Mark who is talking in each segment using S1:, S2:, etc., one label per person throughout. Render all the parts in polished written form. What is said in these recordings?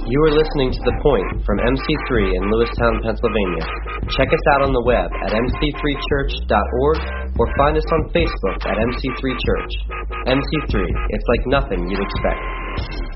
S1: You are listening to The Point from MC3 in Lewistown, Pennsylvania. Check us out on the web at mc3church.org or find us on Facebook at MC3 Church. MC3, it's like nothing you'd expect.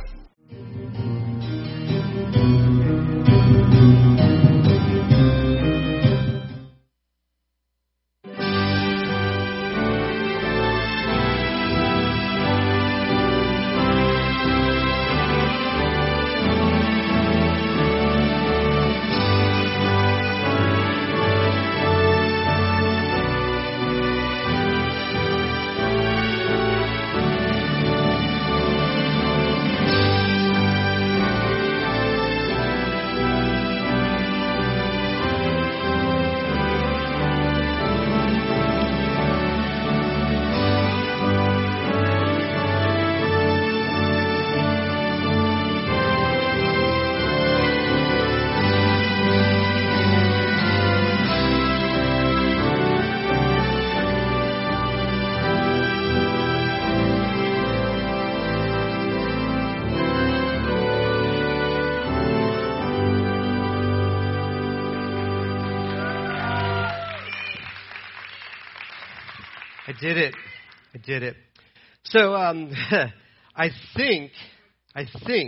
S2: I did it. So, I think, I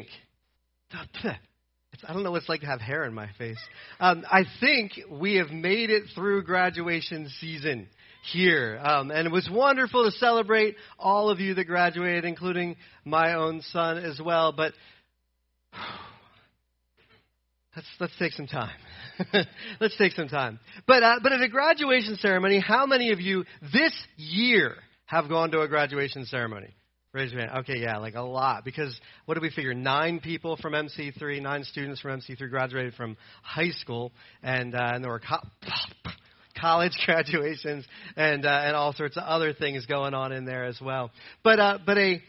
S2: don't know what it's like to have hair in my face. I think we have made it through graduation season here. And it was wonderful to celebrate all of you that graduated, including my own son as well. But let's take some time. Let's take some time. But at a graduation ceremony, how many of you this year have gone to a graduation ceremony? Raise your hand. Okay, yeah, like a lot. Because what did we figure? 9 people from MC3, 9 students from MC3 graduated from high school, and there were college graduations and all sorts of other things going on in there as well. But I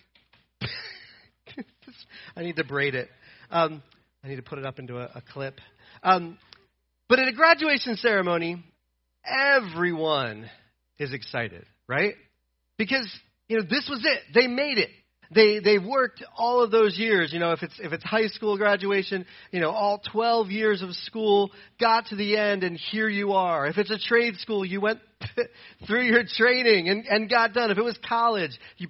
S2: need to braid it. I need to put it up into a clip. But at a graduation ceremony, everyone is excited, right? Because, this was it. They made it. They worked all of those years. If it's high school graduation, all 12 years of school got to the end, and here you are. If it's a trade school, you went through your training and got done. If it was college, you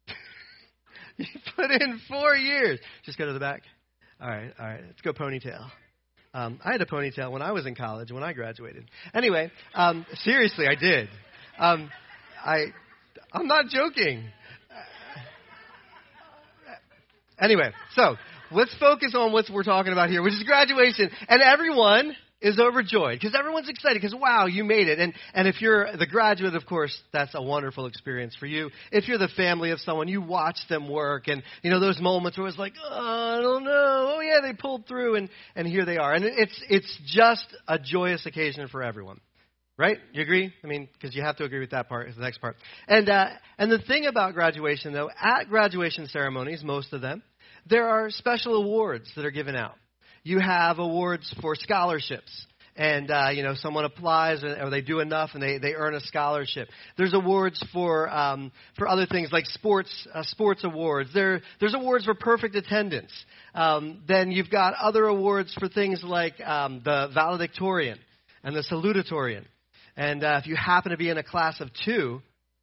S2: put in 4 years. Just go to the back. All right. Let's go ponytail. I had a ponytail when I was in college, when I graduated. Anyway, seriously, I did. I'm not joking. Anyway, so let's focus on what we're talking about here, which is graduation. And everyone is overjoyed because everyone's excited because, wow, you made it. And if you're the graduate, of course, that's a wonderful experience for you. If you're the family of someone, you watch them work and, those moments where it's like, oh, I don't know. Oh, yeah, they pulled through and here they are. And it's just a joyous occasion for everyone. Right? You agree? I mean, because you have to agree with that part, the next part. And the thing about graduation, though, at graduation ceremonies, most of them, there are special awards that are given out. You have awards for scholarships, and someone applies or they do enough and they earn a scholarship. There's awards for other things like sports awards. There's awards for perfect attendance. Then you've got other awards for things like the valedictorian and the salutatorian. And if you happen to be in a class of 2,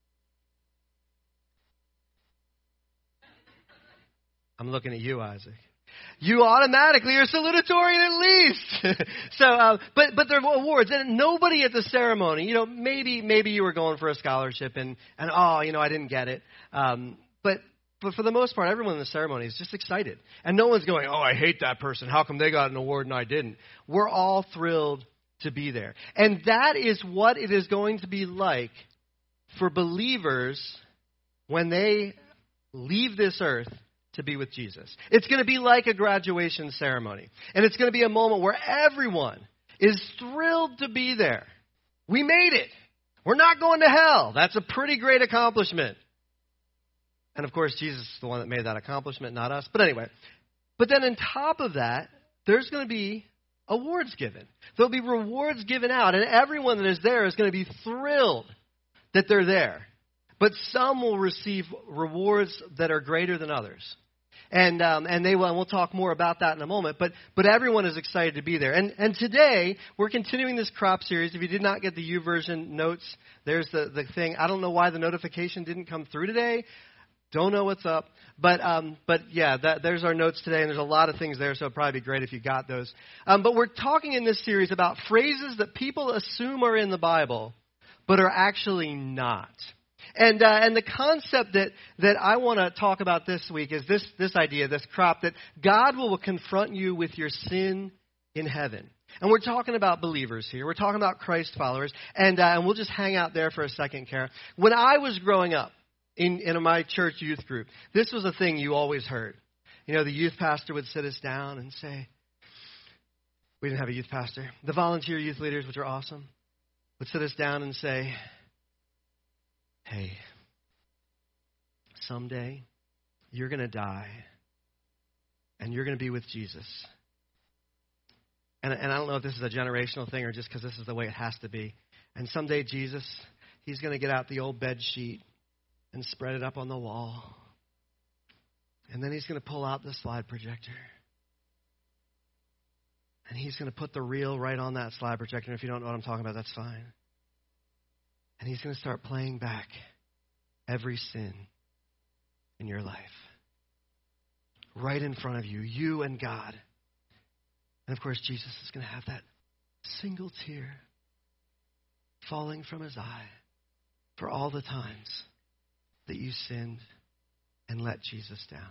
S2: I'm looking at you, Isaac. You automatically are salutatorian at least. So, but there are awards, and nobody at the ceremony. Maybe you were going for a scholarship, and I didn't get it. But for the most part, everyone in the ceremony is just excited, and no one's going, oh, I hate that person. How come they got an award and I didn't? We're all thrilled to be there, and that is what it is going to be like for believers when they leave this earth to be with Jesus. It's going to be like a graduation ceremony. And it's going to be a moment where everyone is thrilled to be there. We made it. We're not going to hell. That's a pretty great accomplishment. And of course, Jesus is the one that made that accomplishment, not us. But anyway, but then on top of that, there's going to be awards given. There'll be rewards given out, and everyone that is there is going to be thrilled that they're there. But some will receive rewards that are greater than others. And they will, and we'll talk more about that in a moment. But everyone is excited to be there. And today we're continuing this crop series. If you did not get the YouVersion notes, there's the thing. I don't know why the notification didn't come through today. Don't know what's up. But yeah, there's our notes today, and there's a lot of things there, so it'd probably be great if you got those. But we're talking in this series about phrases that people assume are in the Bible, but are actually not. And the concept that I want to talk about this week is this idea, this crop, that God will confront you with your sin in heaven. And we're talking about believers here. We're talking about Christ followers. And we'll just hang out there for a second, Kara. When I was growing up in my church youth group, this was a thing you always heard. You know, the youth pastor would sit us down and say, we didn't have a youth pastor. The volunteer youth leaders, which are awesome, would sit us down and say, hey, someday you're going to die and you're going to be with Jesus. And I don't know if this is a generational thing or just because this is the way it has to be. And someday Jesus, he's going to get out the old bed sheet and spread it up on the wall. And then he's going to pull out the slide projector. And he's going to put the reel right on that slide projector. If you don't know what I'm talking about, that's fine. And he's going to start playing back every sin in your life. Right in front of you, you and God. And of course, Jesus is going to have that single tear falling from his eye for all the times that you sinned and let Jesus down.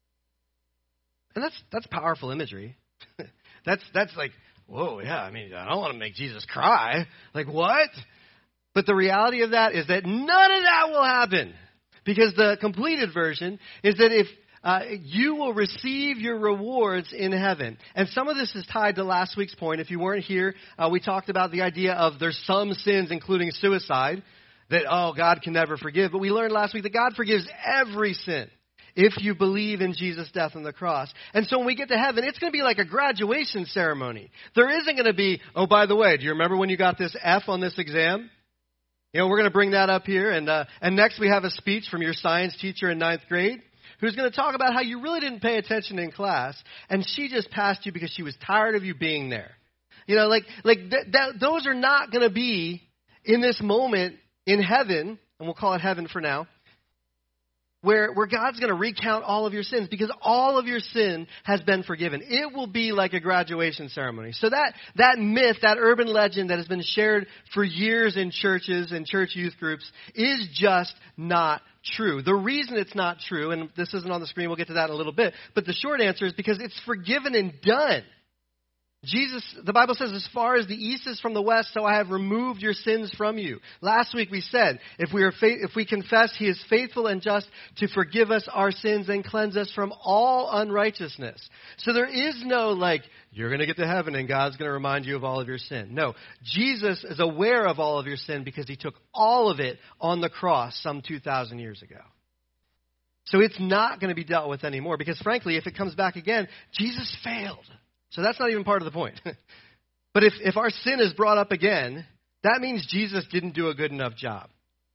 S2: And that's powerful imagery. that's like, whoa, yeah, I mean, I don't want to make Jesus cry. Like, what? But the reality of that is that none of that will happen. Because the completed version is that if you will receive your rewards in heaven. And some of this is tied to last week's point. If you weren't here, we talked about the idea of there's some sins, including suicide, that, God can never forgive. But we learned last week that God forgives every sin if you believe in Jesus' death on the cross. And so when we get to heaven, it's going to be like a graduation ceremony. There isn't going to be, oh, by the way, do you remember when you got this F on this exam? You know, we're going to bring that up here. And next we have a speech from your science teacher in 9th grade who's going to talk about how you really didn't pay attention in class, and she just passed you because she was tired of you being there. You know, those are not going to be in this moment in heaven, and we'll call it heaven for now, where God's going to recount all of your sins because all of your sin has been forgiven. It will be like a graduation ceremony. So that myth, that urban legend that has been shared for years in churches and church youth groups is just not true. The reason it's not true, and this isn't on the screen, we'll get to that in a little bit, but the short answer is because it's forgiven and done. Jesus, the Bible says, as far as the east is from the west, so I have removed your sins from you. Last week we said, if we confess, he is faithful and just to forgive us our sins and cleanse us from all unrighteousness. So there is no you're going to get to heaven and God's going to remind you of all of your sin. No, Jesus is aware of all of your sin because he took all of it on the cross some 2,000 years ago. So it's not going to be dealt with anymore because frankly, if it comes back again, Jesus failed. So that's not even part of the point. But if our sin is brought up again, that means Jesus didn't do a good enough job.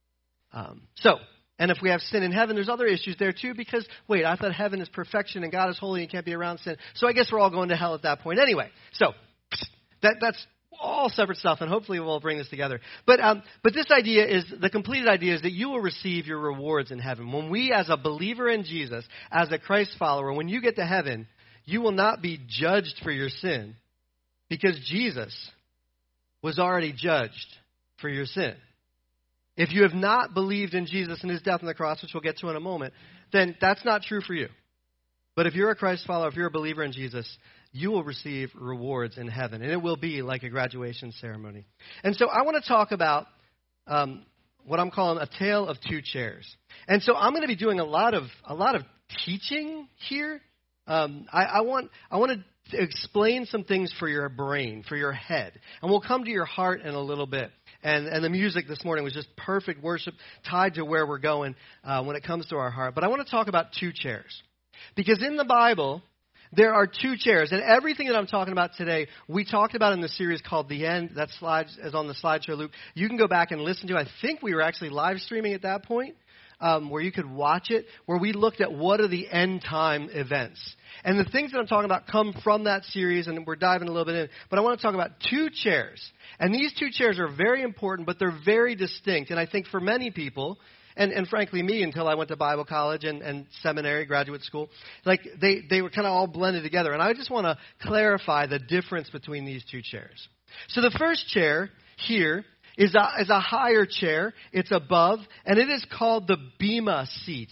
S2: And if we have sin in heaven, there's other issues there too because, wait, I thought heaven is perfection and God is holy and can't be around sin. So I guess we're all going to hell at that point anyway. So that's all separate stuff, and hopefully we'll bring this together. But this idea is, the completed idea is that you will receive your rewards in heaven. When we, as a believer in Jesus, as a Christ follower, when you get to heaven, you will not be judged for your sin because Jesus was already judged for your sin. If you have not believed in Jesus and his death on the cross, which we'll get to in a moment, then that's not true for you. But if you're a Christ follower, if you're a believer in Jesus, you will receive rewards in heaven, and it will be like a graduation ceremony. And so I want to talk about what I'm calling a tale of two chairs. And so I'm going to be doing a lot of teaching here. I want to explain some things for your brain, for your head. And we'll come to your heart in a little bit. And the music this morning was just perfect worship tied to where we're going when it comes to our heart. But I want to talk about two chairs. Because in the Bible, there are two chairs. And everything that I'm talking about today, we talked about in the series called The End. That slide is on the slideshow loop. You can go back and listen to it. I think we were actually live streaming at that point. where you could watch it, where we looked at what are the end time events. And the things that I'm talking about come from that series, and we're diving a little bit in. But I want to talk about two chairs. And these two chairs are very important, but they're very distinct. And I think for many people, and frankly me until I went to Bible college and seminary, graduate school, like they were kind of all blended together. And I just want to clarify the difference between these two chairs. So the first chair here is a higher chair. It's above, and it is called the Bema seat,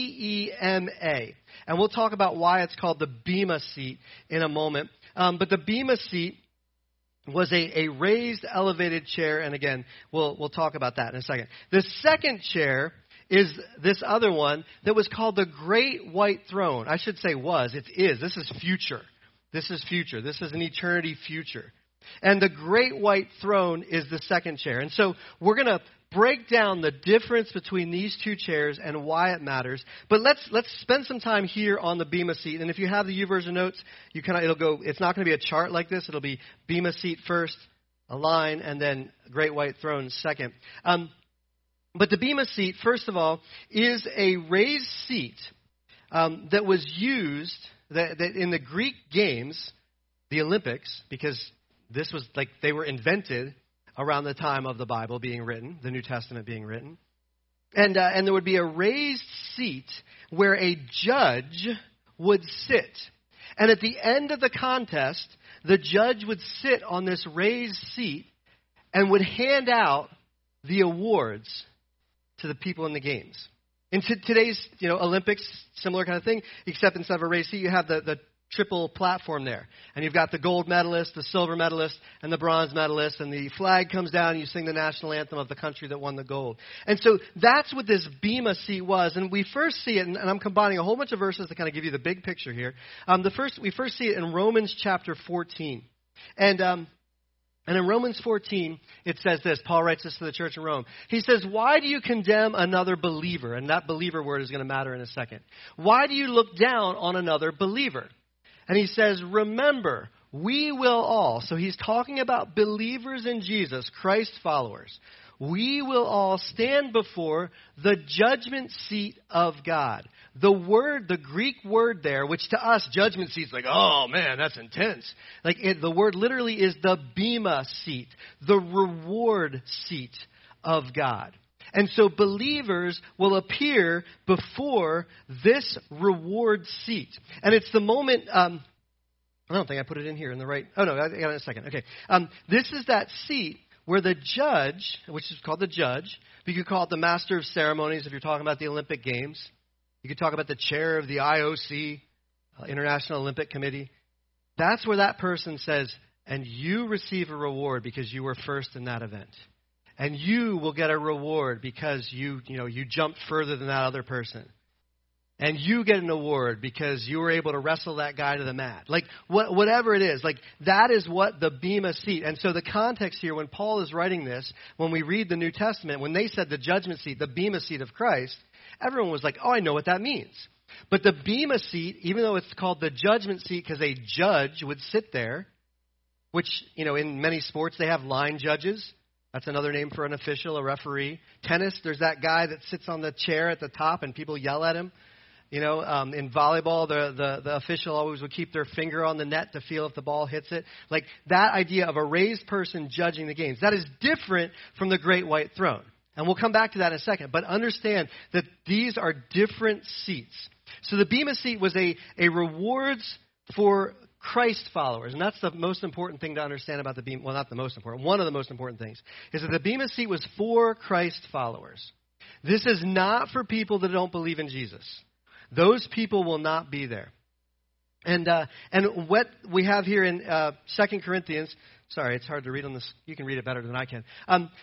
S2: B-E-M-A. And we'll talk about why it's called the Bema seat in a moment. But the Bema seat was a raised, elevated chair, and again, we'll talk about that in a second. The second chair is this other one that was called the Great White Throne. I should say was. It is. This is future. This is future. This is an eternity future. And the Great White Throne is the second chair. And so we're going to break down the difference between these two chairs and why it matters. But let's spend some time here on the Bema seat. And if you have the YouVersion notes, it'll go. It's not going to be a chart like this. It'll be Bema seat first, a line, and then Great White Throne second. But the Bema seat, first of all, is a raised seat that was used that in the Greek games, the Olympics, because this was like they were invented around the time of the Bible being written, the New Testament being written. And there would be a raised seat where a judge would sit. And at the end of the contest, the judge would sit on this raised seat and would hand out the awards to the people in the games. In today's Olympics, similar kind of thing, except instead of a raised seat, you have the triple platform there. And you've got the gold medalist, the silver medalist, and the bronze medalist, and the flag comes down and you sing the national anthem of the country that won the gold. And so that's what this Bema seat was. And we first see it, and I'm combining a whole bunch of verses to kind of give you the big picture here. We first see it in Romans chapter 14. And in Romans 14, it says this. Paul writes this to the church in Rome. He says, "Why do you condemn another believer?" And that believer word is going to matter in a second. "Why do you look down on another believer?" And he says, "Remember, we will all," so he's talking about believers in Jesus, Christ followers, "we will all stand before the judgment seat of God." The Greek word there, which to us, judgment seat's like, oh man, that's intense. The word literally is the Bema seat, the reward seat of God. And so believers will appear before this reward seat. And it's the moment, I don't think I put it in here in the right, oh no, I got it in a second. Okay. This is that seat where the judge, which is called the judge, but you could call it the master of ceremonies if you're talking about the Olympic Games. You could talk about the chair of the IOC, International Olympic Committee. That's where that person says, and you receive a reward because you were first in that event. And you will get a reward because you jumped further than that other person. And you get an award because you were able to wrestle that guy to the mat. Whatever it is, that is what the Bema seat. And so the context here, when Paul is writing this, when we read the New Testament, when they said the judgment seat, the Bema seat of Christ, everyone was like, oh, I know what that means. But the Bema seat, even though it's called the judgment seat because a judge would sit there, which, in many sports they have line judges. That's another name for an official, a referee. Tennis, there's that guy that sits on the chair at the top and people yell at him. In volleyball, the official always would keep their finger on the net to feel if the ball hits it. That idea of a raised person judging the games, that is different from the Great White Throne. And we'll come back to that in a second. But understand that these are different seats. So the Bema seat was a rewards for Christ followers. And that's the most important thing to understand about the Bema. Well, not the most important. One of the most important things is that the Bema seat was for Christ followers. This is not for people that don't believe in Jesus. Those people will not be there. And what we have here in 2 Corinthians, sorry, it's hard to read on this. You can read it better than I can.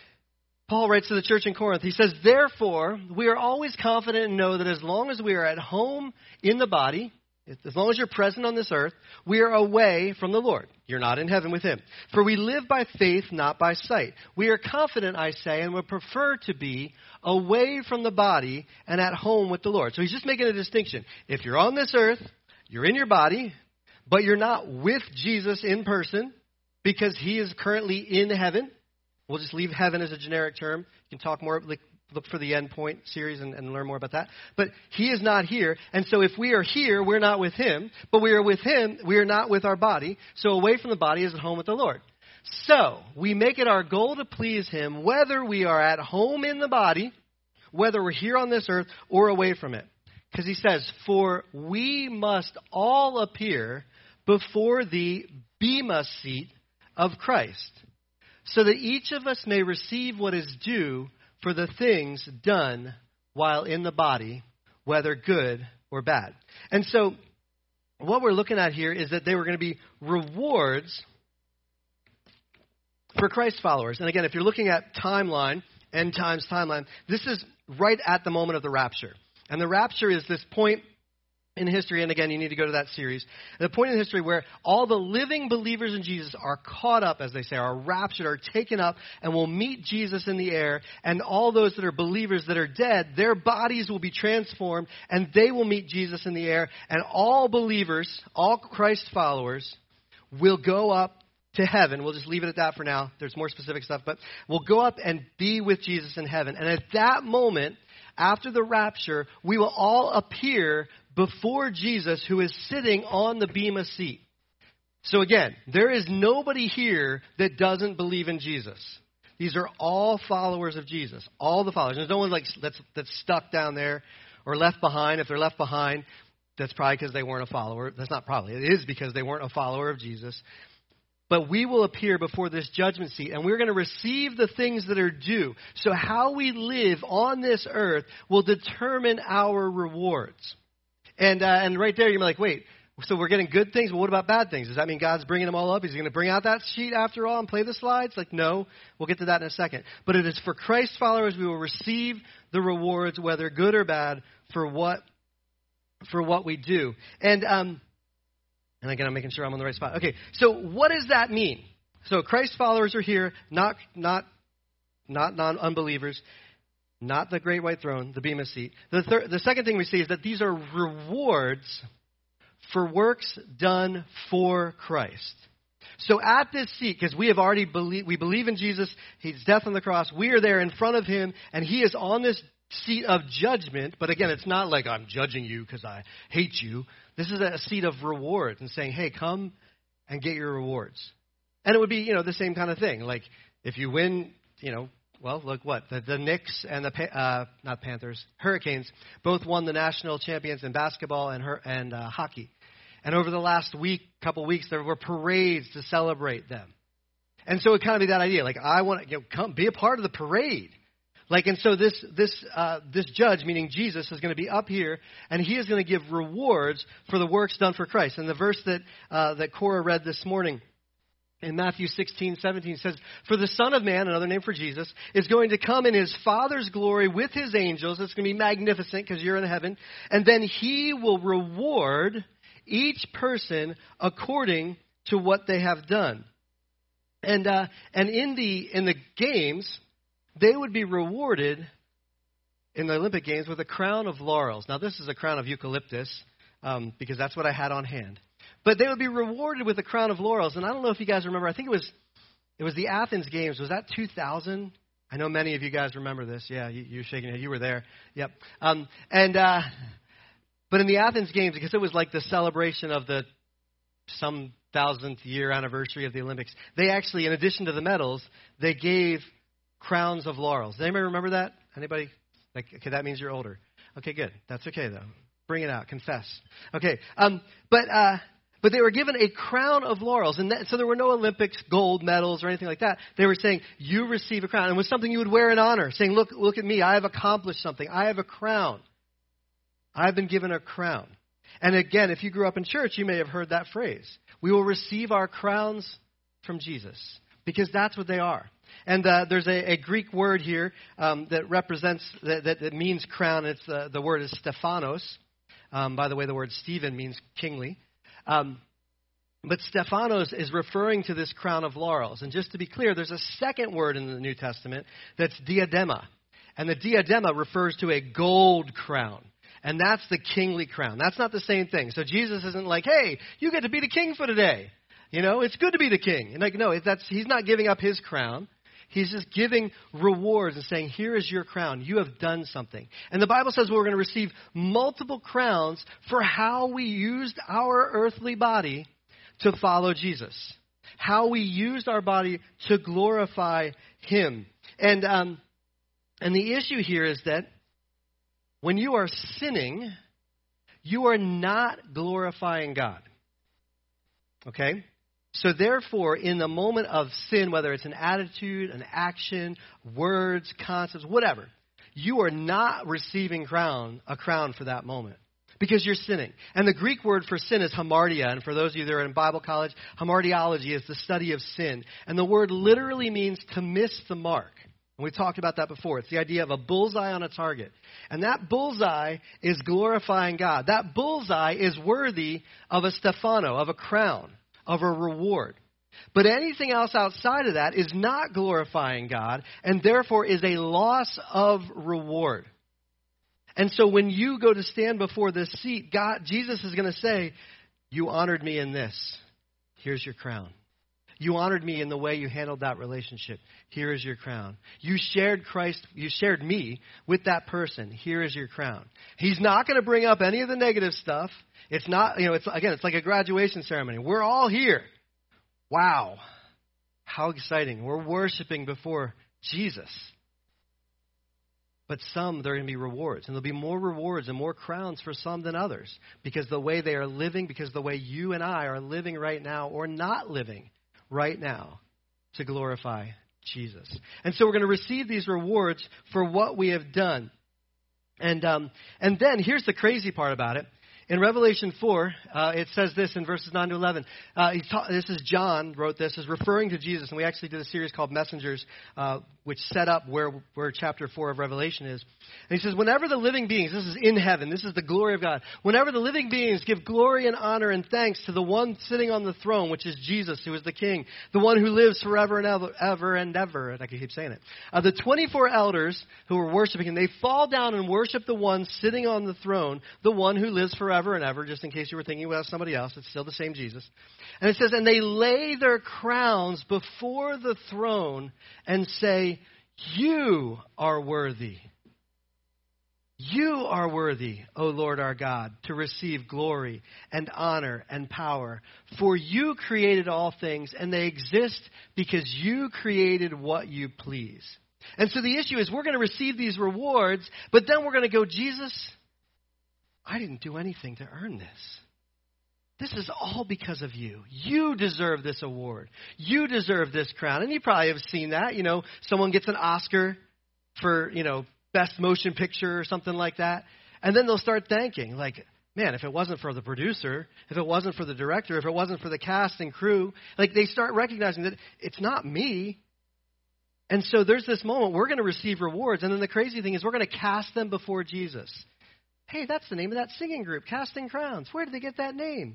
S2: Paul writes to the church in Corinth, he says, "Therefore, we are always confident and know that as long as we are at home in the body, as long as you're present on this earth, we are away from the Lord. You're not in heaven with him. For we live by faith, not by sight. We are confident, I say, and would prefer to be away from the body and at home with the Lord." So he's just making a distinction. If you're on this earth, you're in your body, but you're not with Jesus in person because he is currently in heaven. We'll just leave heaven as a generic term. You can talk more look for the End Point series and learn more about that. But he is not here. And so if we are here, we're not with him. But we are with him, we are not with our body. So away from the body is at home with the Lord. So we make it our goal to please him, whether we are at home in the body, whether we're here on this earth, or away from it. Because he says, for we must all appear before the bema seat of Christ, so that each of us may receive what is due for the things done while in the body, whether good or bad. And so what we're looking at here is that they were going to be rewards for Christ followers. And again, if you're looking at timeline, end times timeline, this is right at the moment of the rapture. And the rapture is this point in history, and again, you need to go to that series, the point in history where all the living believers in Jesus are caught up, as they say, are raptured, are taken up, and will meet Jesus in the air, and all those that are believers that are dead, their bodies will be transformed, and they will meet Jesus in the air, and all believers, all Christ followers, will go up to heaven. We'll just leave it at that for now. There's more specific stuff, but we'll go up and be with Jesus in heaven. And at that moment, after the rapture, we will all appear before Jesus, who is sitting on the bema seat. So again, there is nobody here that doesn't believe in Jesus. These are all followers of Jesus, all the followers. There's no one that's stuck down there or left behind. If they're left behind, that's probably because they weren't a follower. That's not probably. It is because they weren't a follower of Jesus. But we will appear before this judgment seat, and we're going to receive the things that are due. So how we live on this earth will determine our rewards. And right there, you're like, wait, so we're getting good things, but what about bad things? Does that mean God's bringing them all up? Is he going to bring out that sheet after all and play the slides? Like, no. We'll get to that in a second. But it is for Christ followers, we will receive the rewards, whether good or bad, for what we do. And again, I'm making sure I'm on the right spot. Okay, so what does that mean? So Christ followers are here, not non-unbelievers, not the great white throne, the bema seat. The second thing we see is that these are rewards for works done for Christ. So at this seat, because we believe in Jesus, his death on the cross, we are there in front of him, and he is on this seat of judgment. But again, it's not like I'm judging you because I hate you. This is a seat of rewards and saying, hey, come and get your rewards. And it would be, the same kind of thing. Like if you win, well, look what? The Knicks and not Panthers, Hurricanes, both won the national champions in basketball and hockey. And over the last couple weeks, there were parades to celebrate them. And so it kind of be that idea, like I want to come be a part of the parade. And so this judge, meaning Jesus, is going to be up here, and he is going to give rewards for the works done for Christ. And the verse that Cora read this morning in Matthew 16:17 says, for the Son of Man, another name for Jesus, is going to come in his Father's glory with his angels. It's going to be magnificent because you're in heaven. And then he will reward each person according to what they have done. And in the games, they would be rewarded in the Olympic Games with a crown of laurels. Now, this is a crown of eucalyptus because that's what I had on hand. But they would be rewarded with a crown of laurels. And I don't know if you guys remember. I think it was the Athens Games. Was that 2000? I know many of you guys remember this. Yeah, you're shaking your head. You were there. Yep. But in the Athens Games, because it was like the celebration of the some 1000th year anniversary of the Olympics, they actually, in addition to the medals, they gave crowns of laurels. Does anybody remember that? Anybody? Okay, that means you're older. Okay, good. That's okay, though. Bring it out. Confess. Okay. But they were given a crown of laurels. And so there were no Olympics gold medals or anything like that. They were saying, you receive a crown. And it was something you would wear in honor, saying, look at me. I have accomplished something. I have a crown. I've been given a crown. And again, if you grew up in church, you may have heard that phrase. We will receive our crowns from Jesus, because that's what they are. And there's a Greek word here that represents, that means crown. It's the word is Stephanos. By the way, the word Stephen means kingly. But Stephanos is referring to this crown of laurels. And just to be clear, there's a second word in the New Testament that's diadema. And the diadema refers to a gold crown. And that's the kingly crown. That's not the same thing. So Jesus isn't like, hey, you get to be the king for today. It's good to be the king. And no, he's not giving up his crown. He's just giving rewards and saying, here is your crown. You have done something. And the Bible says we're going to receive multiple crowns for how we used our earthly body to follow Jesus. How we used our body to glorify Him. And the issue here is that when you are sinning, you are not glorifying God. Okay? So therefore, in the moment of sin, whether it's an attitude, an action, words, concepts, whatever, you are not receiving a crown for that moment because you're sinning. And the Greek word for sin is hamartia. And for those of you that are in Bible college, hamartiology is the study of sin. And the word literally means to miss the mark. And we talked about that before. It's the idea of a bullseye on a target. And that bullseye is glorifying God. That bullseye is worthy of a Stefano, of a crown, of a reward. But anything else outside of that is not glorifying God and therefore is a loss of reward. And so when you go to stand before this seat, Jesus is going to say, you honored me in this. Here's your crown. You honored me in the way you handled that relationship. Here is your crown. You shared me with that person. Here is your crown. He's not going to bring up any of the negative stuff. It's not, it's like a graduation ceremony. We're all here. Wow. How exciting. We're worshiping before Jesus. But some, there are going to be rewards. And there'll be more rewards and more crowns for some than others. Because the way they are living, because the way you and I are living right now or not living right now to glorify Jesus. And so we're going to receive these rewards for what we have done. And then here's the crazy part about it. In Revelation 4, it says this in verses 9 to 11. This is John wrote this, is referring to Jesus. And we actually did a series called Messengers, which set up where chapter 4 of Revelation is. And he says, whenever the living beings, this is in heaven, this is the glory of God. Whenever the living beings give glory and honor and thanks to the one sitting on the throne, which is Jesus, who is the King, the one who lives forever and ever and ever. And I can keep saying it. The 24 elders who are worshiping him, they fall down and worship the one sitting on the throne, the one who lives forever and ever, just in case you were thinking about somebody else. It's still the same Jesus. And it says, and they lay their crowns before the throne and say, you are worthy. You are worthy, O Lord our God, to receive glory and honor and power. For you created all things, and they exist because you created what you please. And so the issue is we're going to receive these rewards, but then we're going to go, Jesus, I didn't do anything to earn this. This is all because of you. You deserve this award. You deserve this crown. And you probably have seen that. Someone gets an Oscar for, best motion picture or something like that. And then they'll start thanking, like, man, if it wasn't for the producer, if it wasn't for the director, if it wasn't for the cast and crew, like they start recognizing that it's not me. And so there's this moment we're going to receive rewards. And then the crazy thing is we're going to cast them before Jesus. Hey, that's the name of that singing group, Casting Crowns. Where did they get that name?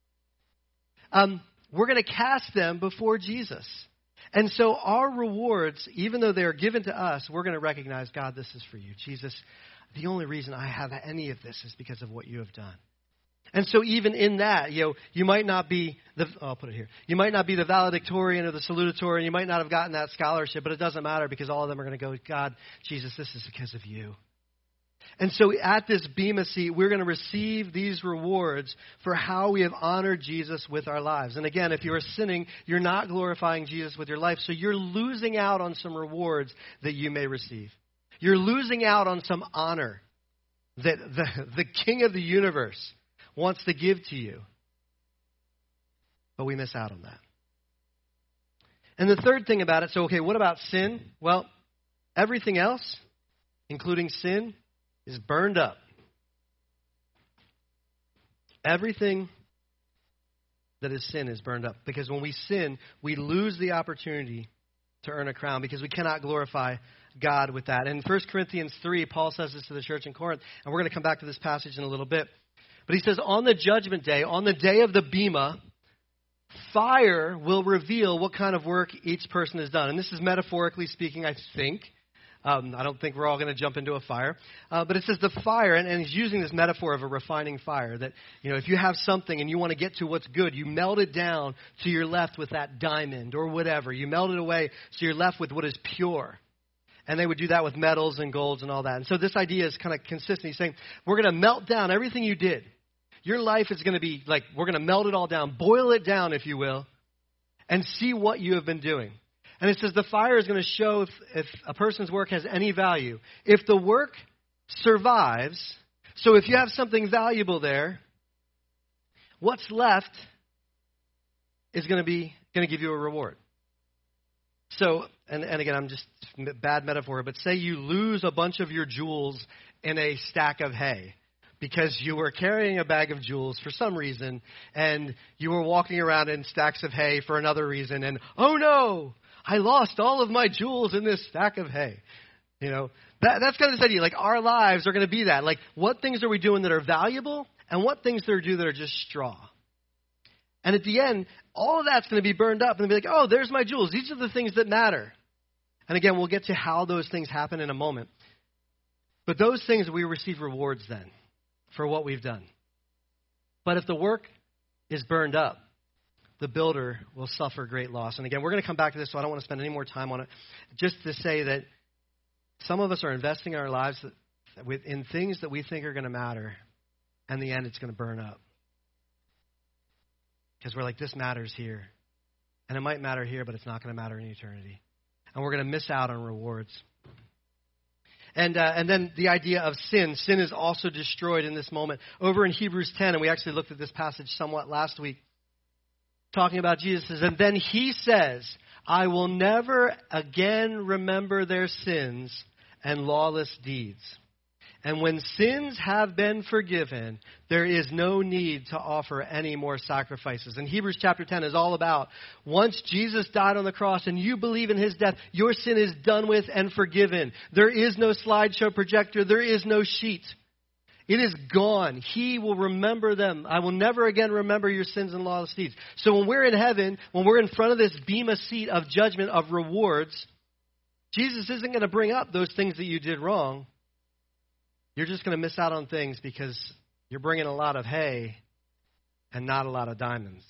S2: We're going to cast them before Jesus. And so our rewards, even though they are given to us, we're going to recognize, God, this is for you. Jesus, the only reason I have any of this is because of what you have done. And so even in that, you might not be I'll put it here. You might not be the valedictorian or the salutatorian. You might not have gotten that scholarship, but it doesn't matter because all of them are going to go, God, Jesus, this is because of you. And so at this Bema seat, we're going to receive these rewards for how we have honored Jesus with our lives. And again, if you are sinning, you're not glorifying Jesus with your life, so you're losing out on some rewards that you may receive. You're losing out on some honor that the King of the universe wants to give to you. But we miss out on that. And the third thing about it, what about sin? Well, everything else, including sin, is burned up. Everything that is sin is burned up. Because when we sin, we lose the opportunity to earn a crown because we cannot glorify God with that. In 1 Corinthians 3, Paul says this to the church in Corinth, and we're going to come back to this passage in a little bit. But he says, on the judgment day, on the day of the Bema, fire will reveal what kind of work each person has done. And this is metaphorically speaking, I think. I don't think we're all going to jump into a fire. But it says the fire, and he's using this metaphor of a refining fire, that, if you have something and you want to get to what's good, you melt it down so you're left with that diamond or whatever. You melt it away so you're left with what is pure. And they would do that with metals and golds and all that. And so this idea is kind of consistent. He's saying, we're going to melt down everything you did. Your life is going to be like, we're going to melt it all down, boil it down, if you will, and see what you have been doing. And it says the fire is going to show if a person's work has any value. If the work survives, so if you have something valuable there, what's left is going to give you a reward. So, and again, I'm just bad metaphor, but say you lose a bunch of your jewels in a stack of hay because you were carrying a bag of jewels for some reason, and you were walking around in stacks of hay for another reason, and oh no, I lost all of my jewels in this stack of hay. That's kind of this idea. Like, our lives are going to be that. Like, what things are we doing that are valuable, and what things do we do that are just straw? And at the end, all of that's going to be burned up and be like, oh, there's my jewels. These are the things that matter. And again, we'll get to how those things happen in a moment. But those things, we receive rewards then for what we've done. But if the work is burned up, the builder will suffer great loss. And again, we're going to come back to this, so I don't want to spend any more time on it. Just to say that some of us are investing our lives in things that we think are going to matter. And in the end, it's going to burn up. Because we're like, this matters here. And it might matter here, but it's not going to matter in eternity. And we're going to miss out on rewards. And then the idea of sin. Sin is also destroyed in this moment. Over in Hebrews 10, and we actually looked at this passage somewhat last week, talking about Jesus. And then he says, I will never again remember their sins and lawless deeds. And when sins have been forgiven, there is no need to offer any more sacrifices. And Hebrews chapter 10 is all about, once Jesus died on the cross and you believe in his death, your sin is done with and forgiven. There is no slideshow projector. There is no sheet. It is gone. He will remember them. I will never again remember your sins and lawless deeds. So when we're in heaven, when we're in front of this bema seat of judgment, of rewards, Jesus isn't going to bring up those things that you did wrong. You're just going to miss out on things because you're bringing a lot of hay and not a lot of diamonds.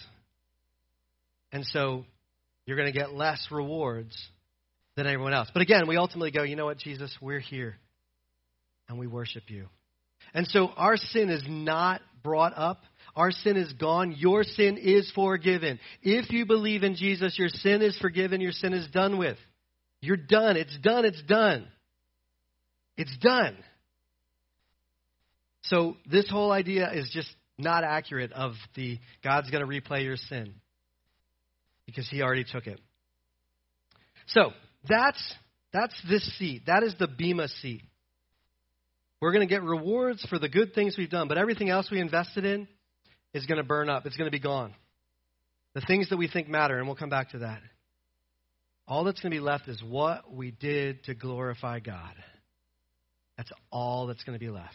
S2: And so you're going to get less rewards than everyone else. But again, we ultimately go, you know what, Jesus, we're here and we worship you. And so our sin is not brought up. Our sin is gone. Your sin is forgiven. If you believe in Jesus, your sin is forgiven. Your sin is done with. You're done. It's done. It's done. It's done. So this whole idea is just not accurate of the God's going to replay your sin because he already took it. So that's this seat. That is the bema seat. We're going to get rewards for the good things we've done, but everything else we invested in is going to burn up. It's going to be gone. The things that we think matter, and we'll come back to that. All that's going to be left is what we did to glorify God. That's all that's going to be left.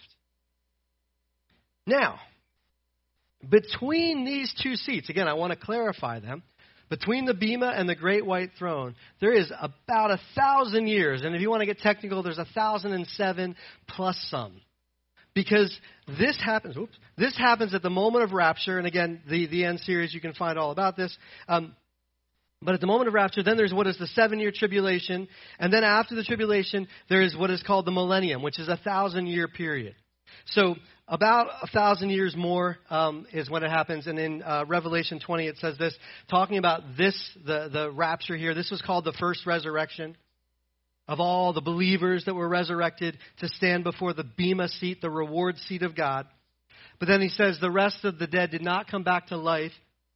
S2: Now, between these two seats, again, I want to clarify them. Between the bema and the great white throne, there is about 1,000 years. And if you want to get technical, there's 1,007 plus some. Because this happens at the moment of rapture. And again, the end series, you can find all about this. But at the moment of rapture, then there's what is the 7-year tribulation. And then after the tribulation, there is what is called the millennium, which is a 1,000-year period. So about 1,000 years more is when it happens. And in Revelation 20, it says this, talking about this, the rapture here. This was called the first resurrection of all the believers that were resurrected to stand before the bema seat, the reward seat of God. But then he says the rest of the dead did not come back to life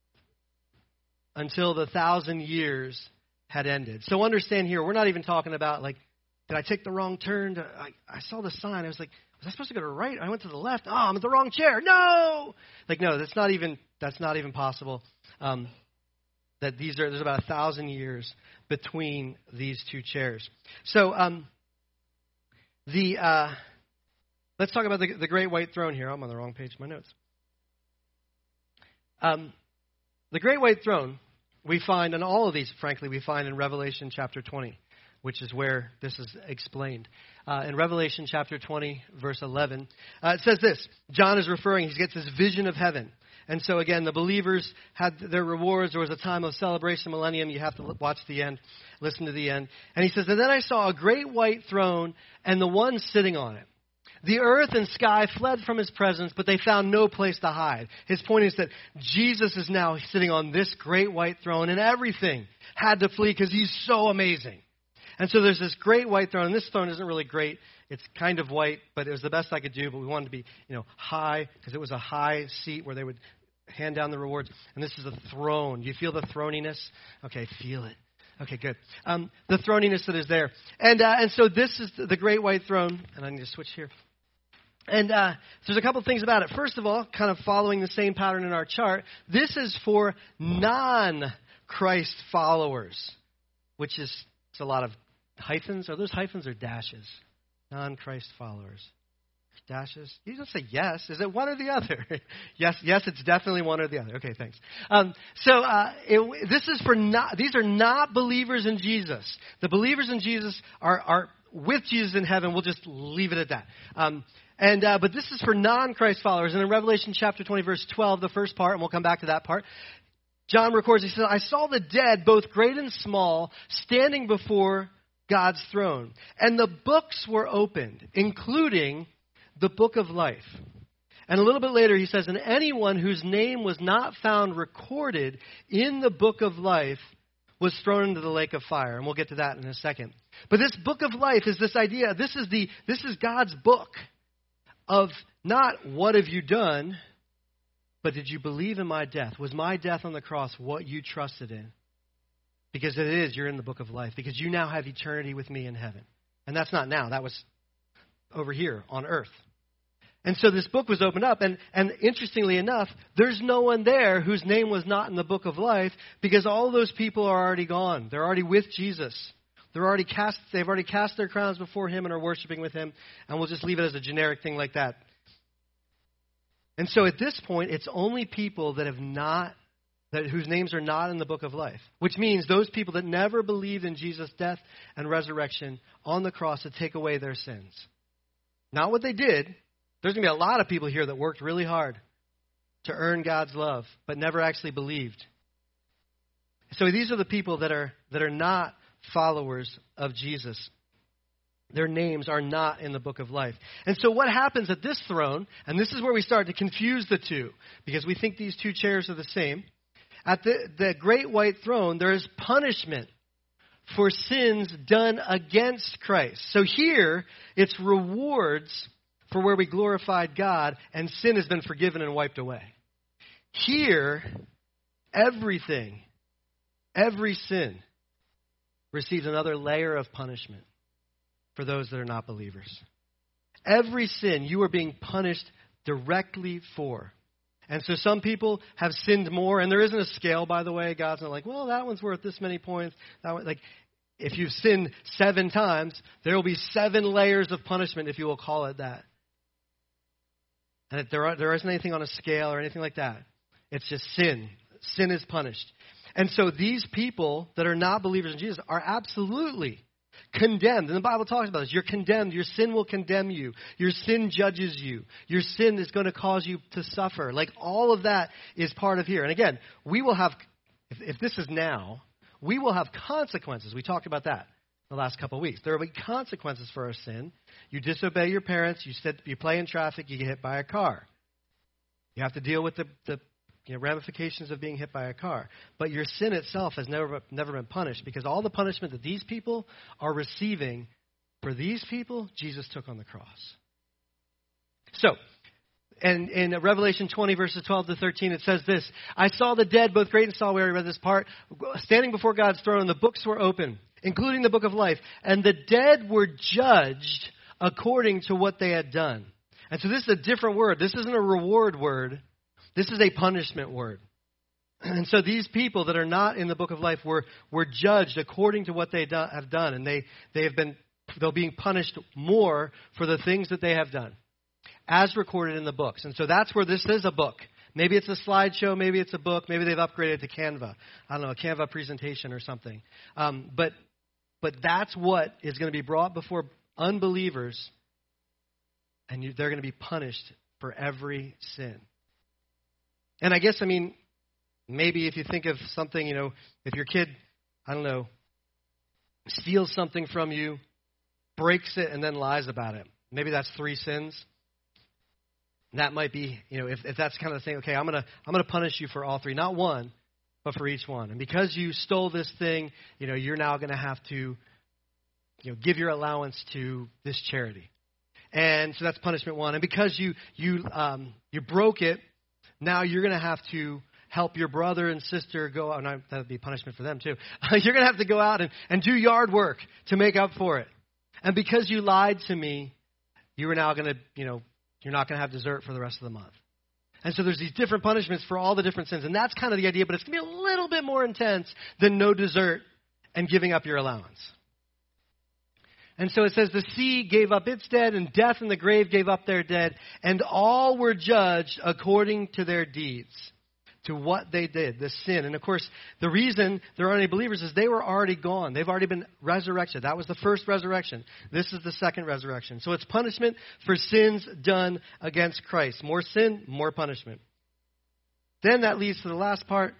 S2: until the 1,000 years had ended. So understand here, we're not even talking about like, did I take the wrong turn? I saw the sign. I was like, was I supposed to go to the right? I went to the left. Oh, I'm at the wrong chair. No! Like, no, that's not even possible. There's about 1,000 years between these two chairs. So let's talk about the great white throne here. I'm on the wrong page of my notes. The great white throne we find in all of these, frankly, we find in Revelation chapter 20. which is where this is explained. In Revelation chapter 20, verse 11, it says this. John is referring, he gets this vision of heaven. And so again, the believers had their rewards. There was a time of celebration, millennium. You have to watch the end, listen to the end. And he says, and then I saw a great white throne and the one sitting on it. The earth and sky fled from his presence, but they found no place to hide. His point is that Jesus is now sitting on this great white throne, and everything had to flee because he's so amazing. And so there's this great white throne, and this throne isn't really great. It's kind of white, but it was the best I could do. But we wanted to be, high, because it was a high seat where they would hand down the rewards. And this is a throne. Do you feel the throniness? Okay, feel it. Okay, good. The throniness that is there. And so this is the great white throne. And I need to switch here. And there's a couple of things about it. First of all, kind of following the same pattern in our chart, this is for non-Christ followers, which is it's a lot of hyphens. Are those hyphens or dashes? Non-Christ followers. Dashes? You don't say yes. Is it one or the other? Yes, it's definitely one or the other. Okay, thanks. This is for these are not believers in Jesus. The believers in Jesus are with Jesus in heaven. We'll just leave it at that. But this is for non-Christ followers. And in Revelation chapter 20, verse 12, the first part, and we'll come back to that part, John records, he says, I saw the dead, both great and small, standing before God's throne. And the books were opened, including the book of life. And a little bit later he says, and anyone whose name was not found recorded in the book of life was thrown into the lake of fire. And we'll get to that in a second. But this book of life is this idea, this is God's book of not what have you done, but did you believe in my death? Was my death on the cross what you trusted in? Because it is, you're in the book of life. Because you now have eternity with me in heaven. And that's not now. That was over here on earth. And so this book was opened up. And interestingly enough, there's no one there whose name was not in the book of life because all those people are already gone. They're already with Jesus. They've already cast their crowns before him and are worshiping with him. And we'll just leave it as a generic thing like that. And so at this point, it's only people that whose names are not in the book of life, which means those people that never believed in Jesus' death and resurrection on the cross to take away their sins. Not what they did. There's going to be a lot of people here that worked really hard to earn God's love, but never actually believed. So these are the people that are not followers of Jesus. Their names are not in the book of life. And so what happens at this throne, and this is where we start to confuse the two, because we think these two chairs are the same. At the great white throne, there is punishment for sins done against Christ. So here, it's rewards for where we glorified God, and sin has been forgiven and wiped away. Here, every sin receives another layer of punishment for those that are not believers. Every sin you are being punished directly for. And so some people have sinned more, and there isn't a scale, by the way. God's not like, well, that one's worth this many points. That one, if you've sinned 7 times, there will be 7 layers of punishment, if you will call it that. And there isn't anything on a scale or anything like that. It's just sin. Sin is punished. And so these people that are not believers in Jesus are absolutely condemned. And the Bible talks about this. You're condemned. Your sin will condemn you. Your sin judges you. Your sin is going to cause you to suffer. Like all of that is part of here. And again, we will have, if this is now, we will have consequences. We talked about that the last couple of weeks. There will be consequences for our sin. You disobey your parents. You play in traffic. You get hit by a car. You have to deal with the ramifications of being hit by a car. But your sin itself has never been punished, because all the punishment that these people are receiving, for these people, Jesus took on the cross. So, and in Revelation 20, verses 12 to 13, it says this, I saw the dead, both great and small, we already read this part, standing before God's throne, and the books were open, including the book of life. And the dead were judged according to what they had done. And so this is a different word. This isn't a reward word. This is a punishment word. And so these people that are not in the book of life were judged according to what they have done. And they're being punished more for the things that they have done, as recorded in the books. And so that's where this is a book. Maybe it's a slideshow. Maybe it's a book. Maybe they've upgraded to Canva. I don't know, a Canva presentation or something. But But that's what is going to be brought before unbelievers, and they're going to be punished for every sin. And I guess, maybe if you think of something, if your kid, steals something from you, breaks it, and then lies about it, maybe that's 3 sins. That might be, if that's kind of the thing, okay, I'm gonna punish you for all 3, not one, but for each one. And because you stole this thing, you're now going to have to, give your allowance to this charity. And so that's punishment 1. And because you broke it, now you're going to have to help your brother and sister go out. And that would be punishment for them too. You're going to have to go out and do yard work to make up for it. And because you lied to me, you are now going to, you're not going to have dessert for the rest of the month. And so there's these different punishments for all the different sins. And that's kind of the idea, but it's going to be a little bit more intense than no dessert and giving up your allowance. And so it says the sea gave up its dead, and death and the grave gave up their dead, and all were judged according to their deeds, to what they did, the sin. And of course, the reason there aren't any believers is they were already gone. They've already been resurrected. That was the first resurrection. This is the second resurrection. So it's punishment for sins done against Christ. More sin, more punishment. Then that leads to the last part,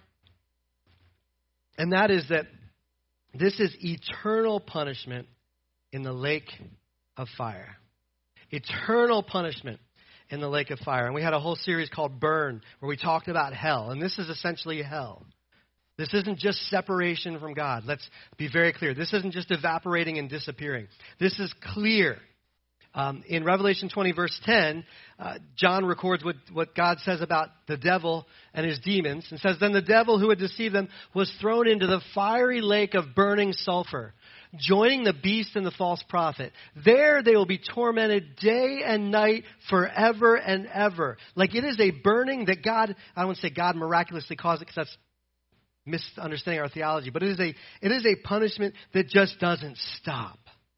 S2: and that is that this is eternal punishment in the lake of fire. Eternal punishment in the lake of fire. And we had a whole series called Burn, where we talked about hell. And this is essentially hell. This isn't just separation from God. Let's be very clear. This isn't just evaporating and disappearing. This is clear. In Revelation 20, verse 10, John records what God says about the devil and his demons. And says, then the devil who had deceived them was thrown into the fiery lake of burning sulfur, joining the beast and the false prophet. There they will be tormented day and night forever and ever. Like it is a burning that God, I don't want to say God miraculously caused it because that's misunderstanding our theology, but it is a punishment that just doesn't stop.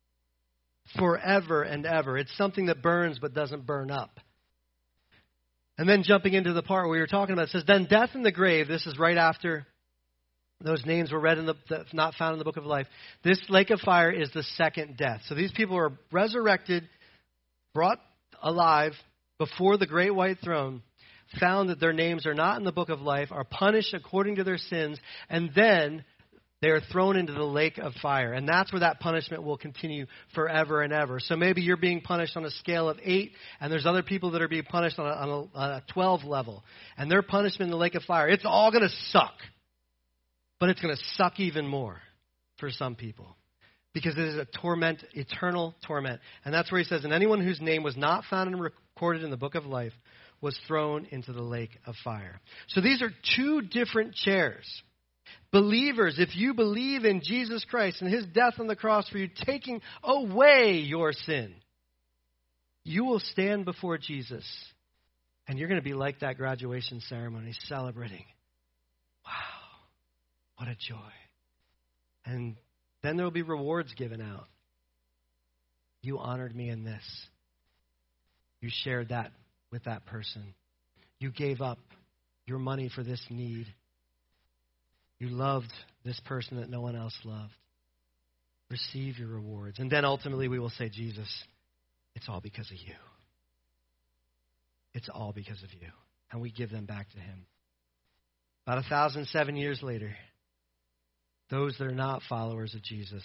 S2: Forever and ever. It's something that burns but doesn't burn up. And then jumping into the part we were talking about, it says, then death and the grave, this is right after those names were read not found in the book of life. This lake of fire is the second death. So these people are resurrected, brought alive before the great white throne, found that their names are not in the book of life, are punished according to their sins, and then they are thrown into the lake of fire. And that's where that punishment will continue forever and ever. So maybe you're being punished on a scale of 8, and there's other people that are being punished on a 12 level. And their punishment in the lake of fire, it's all going to suck. But it's going to suck even more for some people. Because it is a torment, eternal torment. And that's where he says, and anyone whose name was not found and recorded in the book of life was thrown into the lake of fire. So these are 2 different chairs. Believers, if you believe in Jesus Christ and his death on the cross for you, taking away your sin, you will stand before Jesus. And you're going to be like that graduation ceremony, celebrating. Wow, what a joy. And then there will be rewards given out. You honored me in this. You shared that with that person. You gave up your money for this need. You loved this person that no one else loved. Receive your rewards. And then ultimately we will say, Jesus, it's all because of you. It's all because of you. And we give them back to him. About 1,007 years later, those that are not followers of Jesus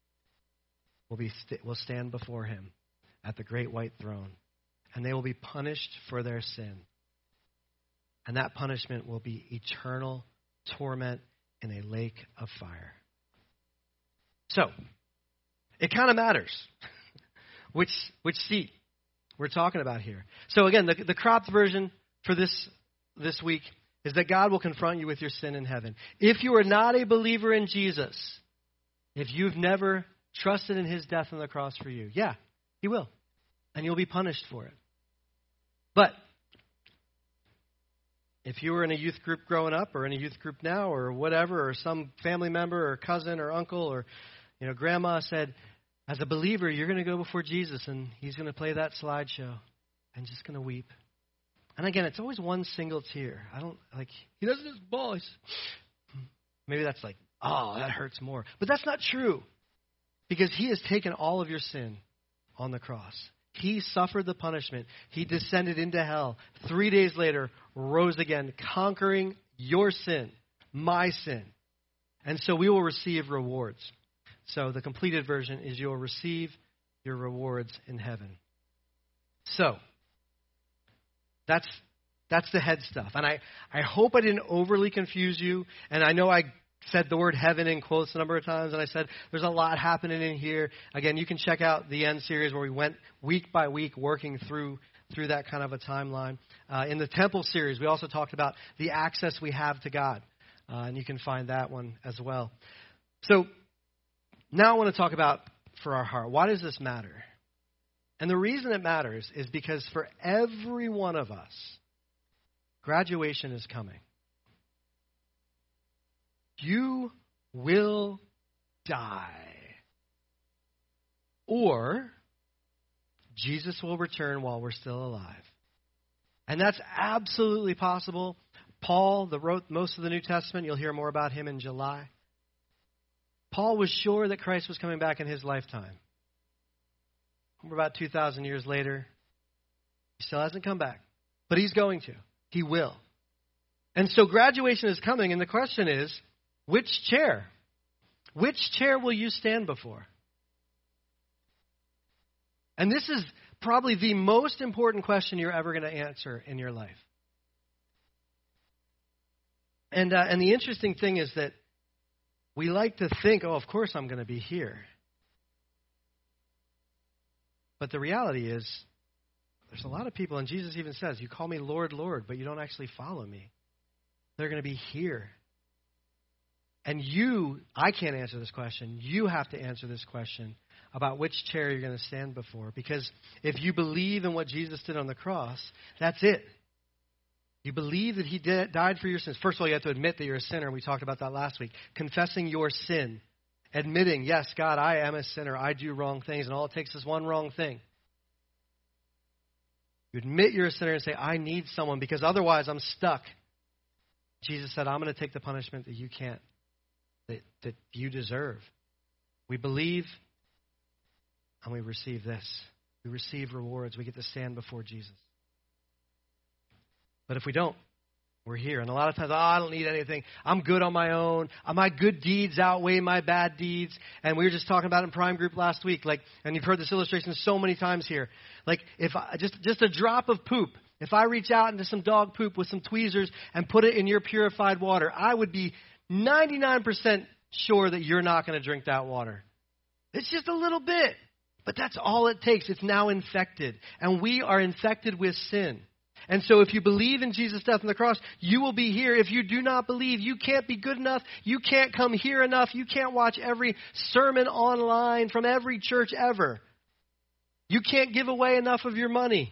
S2: will stand before him at the great white throne. And they will be punished for their sin. And that punishment will be eternal torment in a lake of fire. So, it kind of matters which seat we're talking about here. So again, the cropped version for this week is that God will confront you with your sin in heaven. If you are not a believer in Jesus, if you've never trusted in his death on the cross for you, yeah, he will. And you'll be punished for it. But if you were in a youth group growing up or in a youth group now or whatever, or some family member or cousin or uncle or grandma said, as a believer, you're going to go before Jesus and he's going to play that slideshow and just going to weep. And again, it's always one single tear. He doesn't his voice. Maybe that's like, oh, that hurts more. But that's not true. Because he has taken all of your sin on the cross. He suffered the punishment. He descended into hell. 3 days later, rose again, conquering your sin, my sin. And so we will receive rewards. So the completed version is you'll receive your rewards in heaven. So that's the head stuff. And I hope I didn't overly confuse you. And I know I said the word heaven in quotes a number of times, and I said there's a lot happening in here. Again, you can check out the End series where we went week by week working through that kind of a timeline. In the Temple series, we also talked about the access we have to God, and you can find that one as well. So now I want to talk about for our heart, why does this matter? And the reason it matters is because for every one of us, graduation is coming. You will die. Or Jesus will return while we're still alive. And that's absolutely possible. Paul, that wrote most of the New Testament, you'll hear more about him in July. Paul was sure that Christ was coming back in his lifetime. We're about 2,000 years later. He still hasn't come back. But he's going to. He will. And so graduation is coming, and the question is, which chair? Which chair will you stand before? And this is probably the most important question you're ever going to answer in your life. And the interesting thing is that we like to think, oh, of course I'm going to be here. But the reality is, there's a lot of people, and Jesus even says, you call me Lord, Lord, but you don't actually follow me. They're going to be here. And I can't answer this question. You have to answer this question about which chair you're going to stand before. Because if you believe in what Jesus did on the cross, that's it. You believe that he died for your sins. First of all, you have to admit that you're a sinner. We talked about that last week. Confessing your sin. Admitting, yes, God, I am a sinner. I do wrong things. And all it takes is one wrong thing. You admit you're a sinner and say, I need someone because otherwise I'm stuck. Jesus said, I'm going to take the punishment that you can't. That you deserve. We believe and we receive this. We receive rewards. We get to stand before Jesus. But if we don't, we're here. And a lot of times, I don't need anything. I'm good on my own. My good deeds outweigh my bad deeds. And we were just talking about it in Prime Group last week. And you've heard this illustration so many times here. If just a drop of poop. If I reach out into some dog poop with some tweezers and put it in your purified water, I would be 99% sure that you're not going to drink that water. It's just a little bit. But that's all it takes. It's now infected. And we are infected with sin. And so if you believe in Jesus' death on the cross, you will be here. If you do not believe, you can't be good enough. You can't come here enough. You can't watch every sermon online from every church ever. You can't give away enough of your money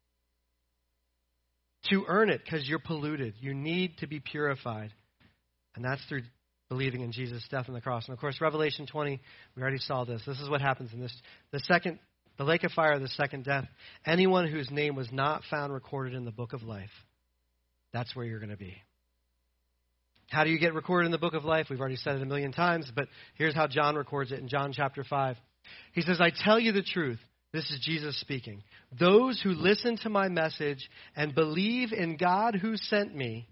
S2: to earn it because you're polluted. You need to be purified. And that's through believing in Jesus' death on the cross. And of course, Revelation 20, we already saw this. This is what happens in this. The lake of fire, the second death. Anyone whose name was not found recorded in the book of life, that's where you're going to be. How do you get recorded in the book of life? We've already said it a million times, but here's how John records it in John chapter 5. He says, I tell you the truth. This is Jesus speaking. Those who listen to my message and believe in God who sent me,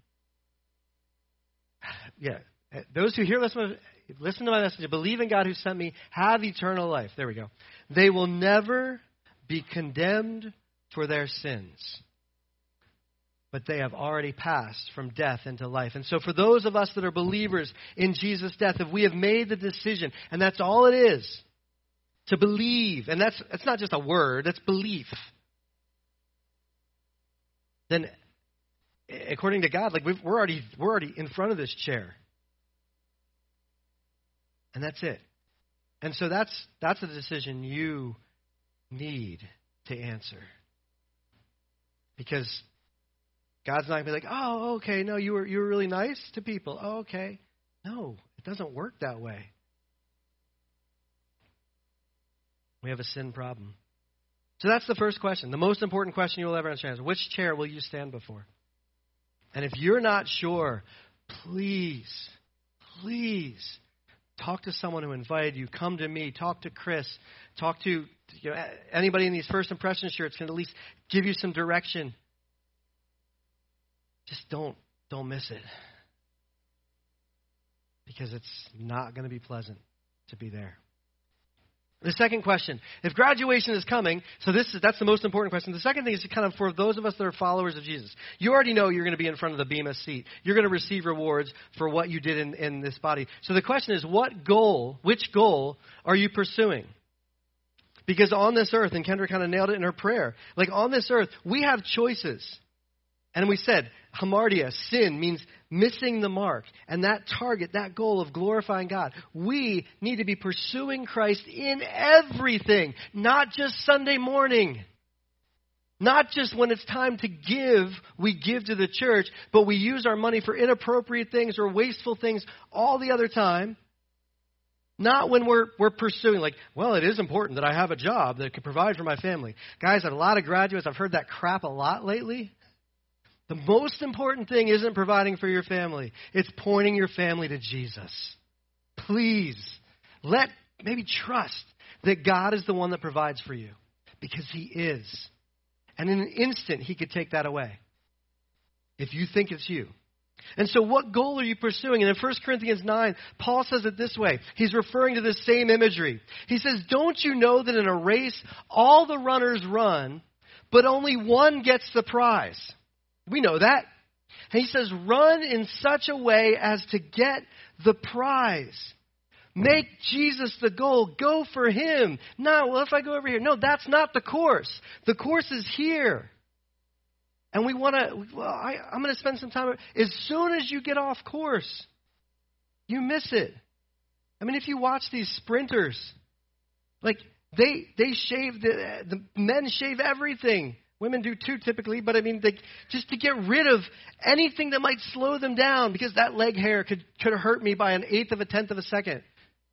S2: those who listen to my message and believe in God who sent me have eternal life. There we go. They will never be condemned for their sins, but they have already passed from death into life. And so for those of us that are believers in Jesus' death, if we have made the decision, and that's all it is, to believe, and that's not just a word, that's belief, then according to God, we're already in front of this chair. And that's it. And so that's a decision you need to answer. Because God's not going to be like, oh, okay, no, you were really nice to people. Oh, okay. No, it doesn't work that way. We have a sin problem. So that's the first question. The most important question you will ever answer is, which chair will you stand before? And if you're not sure, please talk to someone who invited you. Come to me. Talk to Chris. Talk to anybody in these First Impression shirts can at least give you some direction. Just don't miss it. Because it's not going to be pleasant to be there. The second question, if graduation is coming, so that's the most important question. The second thing is kind of for those of us that are followers of Jesus. You already know you're going to be in front of the Bema seat. You're going to receive rewards for what you did in this body. So the question is, which goal are you pursuing? Because on this earth, and Kendra kind of nailed it in her prayer, like on this earth, we have choices. And we said, hamartia, sin, means missing the mark. And that target, that goal of glorifying God, we need to be pursuing Christ in everything, not just Sunday morning. Not just when it's time to give, we give to the church, but we use our money for inappropriate things or wasteful things all the other time. Not when we're pursuing, like, well, it is important that I have a job that can provide for my family. Guys, I have a lot of graduates. I've heard that crap a lot lately. The most important thing isn't providing for your family. It's pointing your family to Jesus. Please, maybe trust that God is the one that provides for you. Because He is. And in an instant, He could take that away. If you think it's you. And so what goal are you pursuing? And in 1 Corinthians 9, Paul says it this way. He's referring to this same imagery. He says, don't you know that in a race, all the runners run, but only one gets the prize? We know that. And he says, run in such a way as to get the prize. Make Jesus the goal. Go for Him. No, well, if I go over here. No, that's not the course. The course is here. And we want to, I'm going to spend some time. As soon as you get off course, you miss it. I mean, if you watch these sprinters, like they shave, the men shave everything. Women do too, typically, but I mean, just to get rid of anything that might slow them down, because that leg hair could hurt me by 1/8 of a 1/10 of a second.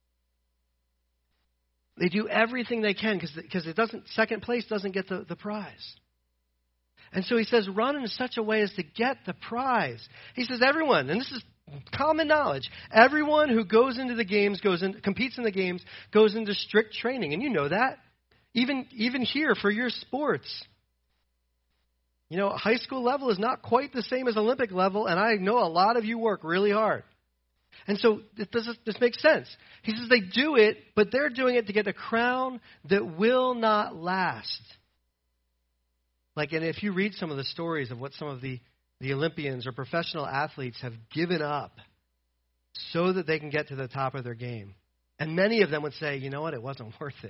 S2: They do everything they can because second place doesn't get the prize. And so he says, run in such a way as to get the prize. He says, everyone, and this is common knowledge, everyone who goes into the games, competes in the games, goes into strict training, and you know that. Even here for your sports. You know, high school level is not quite the same as Olympic level, and I know a lot of you work really hard. And so this makes sense. He says they do it, but they're doing it to get a crown that will not last. Like, and if you read some of the stories of what some of the Olympians or professional athletes have given up so that they can get to the top of their game. And many of them would say, you know what, it wasn't worth it.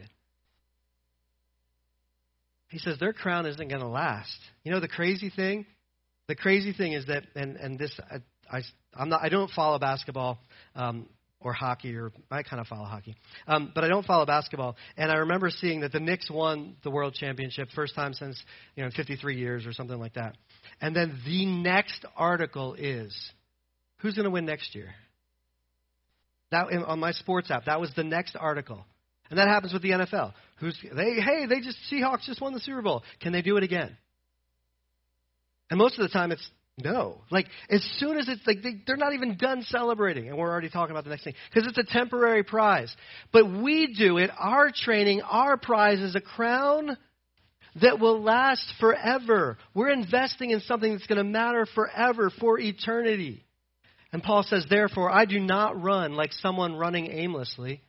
S2: He says their crown isn't going to last. You know the crazy thing? The crazy thing is that, and this, I don't follow basketball or hockey, or I kind of follow hockey, but I don't follow basketball. And I remember seeing that the Knicks won the World Championship, first time since 53 years or something like that. And then the next article is, who's going to win next year? That on my sports app, that was the next article. And that happens with the NFL. Seahawks just won the Super Bowl. Can they do it again? And most of the time it's no. Like, as soon as it's like they're not even done celebrating, and we're already talking about the next thing, because it's a temporary prize. But we do it, our training, our prize is a crown that will last forever. We're investing in something that's going to matter forever, for eternity. And Paul says, therefore, I do not run like someone running aimlessly.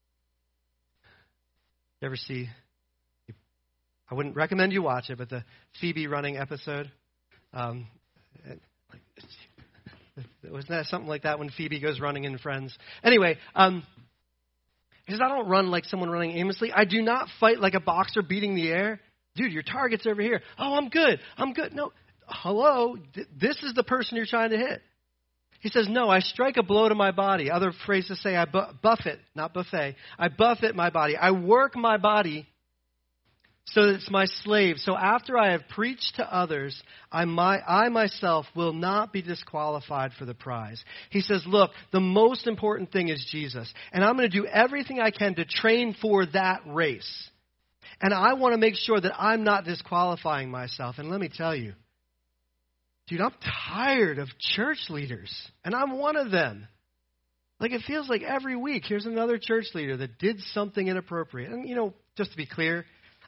S2: You ever see, I wouldn't recommend you watch it, but the Phoebe running episode, wasn't that something like that when Phoebe goes running in Friends? Anyway, he says, I don't run like someone running aimlessly. I do not fight like a boxer beating the air. Dude, your target's over here. Oh, I'm good. No, hello, this is the person you're trying to hit. He says, no, I strike a blow to my body. Other phrases say I buffet, not buffet. I buffet my body. I work my body so that it's my slave. So after I have preached to others, I myself will not be disqualified for the prize. He says, look, the most important thing is Jesus. And I'm going to do everything I can to train for that race. And I want to make sure that I'm not disqualifying myself. And let me tell you, dude, I'm tired of church leaders, and I'm one of them. Like it feels like every week, here's another church leader that did something inappropriate. And, just to be clear,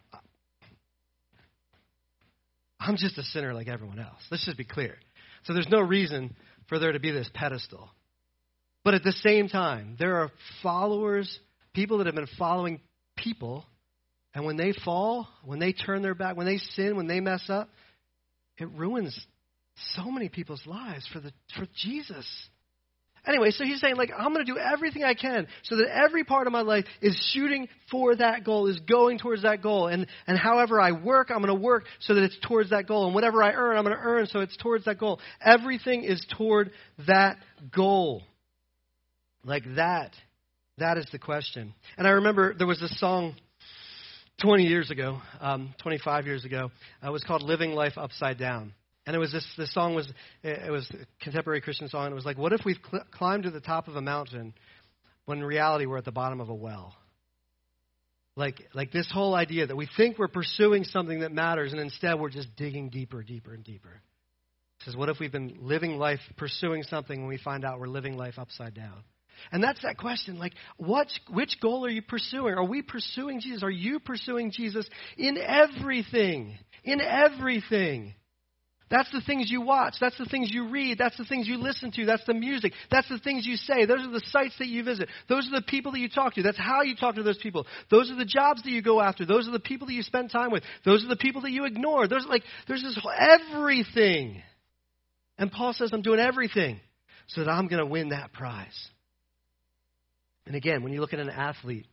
S2: I'm just a sinner like everyone else. Let's just be clear. So there's no reason for there to be this pedestal. But at the same time, there are followers, people that have been following people, and when they fall, when they turn their back, when they sin, when they mess up, it ruins so many people's lives for Jesus. Anyway, so he's saying, I'm going to do everything I can so that every part of my life is shooting for that goal, is going towards that goal. And however I work, I'm going to work so that it's towards that goal. And whatever I earn, I'm going to earn so it's towards that goal. Everything is toward that goal. Like that. That is the question. And I remember there was this song 20 years ago, 25 years ago. It was called Living Life Upside Down. And it was this song was a contemporary Christian song. And it was like, what if we've climbed to the top of a mountain when in reality we're at the bottom of a well? Like this whole idea that we think we're pursuing something that matters, and instead we're just digging deeper, deeper, and deeper. It says, what if we've been living life, pursuing something, when we find out we're living life upside down? And that's that question, which goal are you pursuing? Are we pursuing Jesus? Are you pursuing Jesus in everything? In everything. That's the things you watch. That's the things you read. That's the things you listen to. That's the music. That's the things you say. Those are the sites that you visit. Those are the people that you talk to. That's how you talk to those people. Those are the jobs that you go after. Those are the people that you spend time with. Those are the people that you ignore. There's this whole everything. And Paul says, I'm doing everything so that I'm going to win that prize. And again, when you look at an athlete,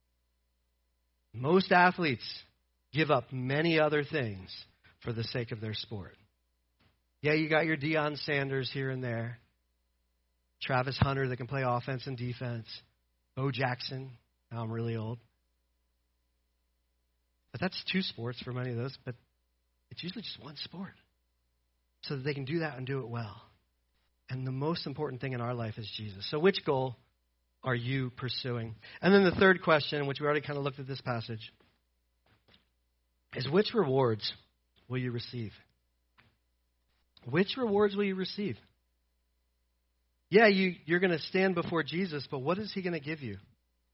S2: most athletes give up many other things for the sake of their sport. Yeah, you got your Deion Sanders here and there. Travis Hunter that can play offense and defense. Bo Jackson. Now I'm really old. But that's two sports for many of those. But it's usually just one sport. So that they can do that and do it well. And the most important thing in our life is Jesus. So which goal are you pursuing? And then the third question, which we already kind of looked at this passage, is which rewards will you receive? Which rewards will you receive? Yeah, you're going to stand before Jesus, but what is he going to give you?